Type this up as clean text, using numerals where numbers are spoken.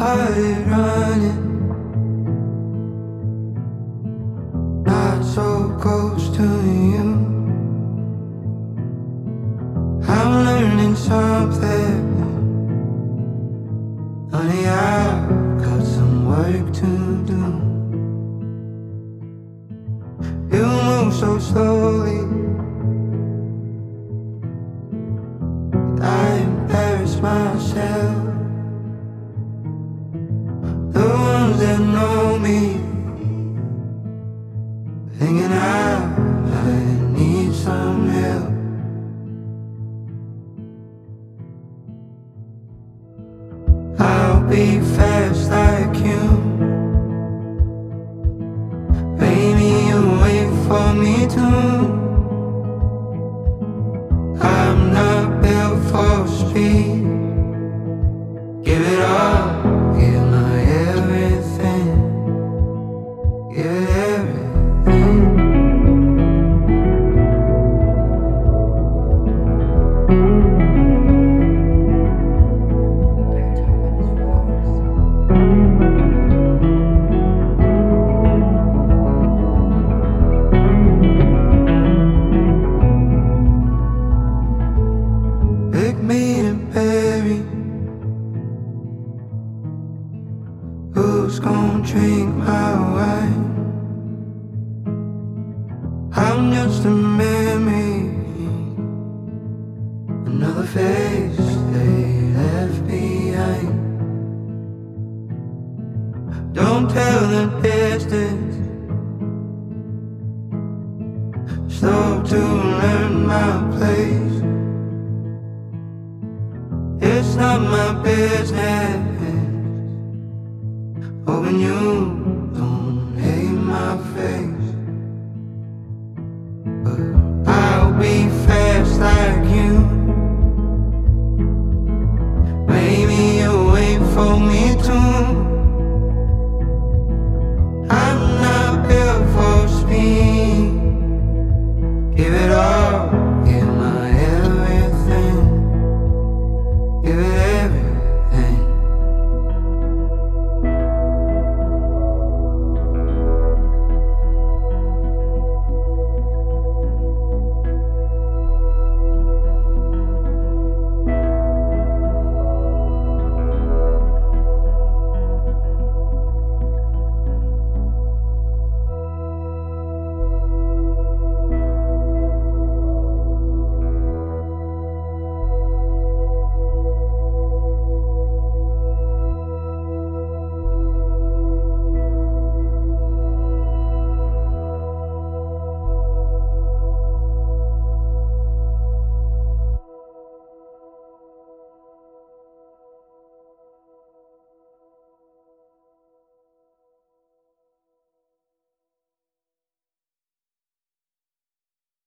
heart running, not so close to you. I'm learning something, honey, I've got some work to do. You move so slowly, I embarrass myself. The ones that know me thinking I need some help. I'll be fast like you, baby, you wait for me too. I'm not built for speed. Give it all, give my everything, give it everything. Pick me and berry, who's gonna drink my wine? I'm just a memory, another face they left behind. Don't tell the distance, slow to learn my place. It's not my business, hoping you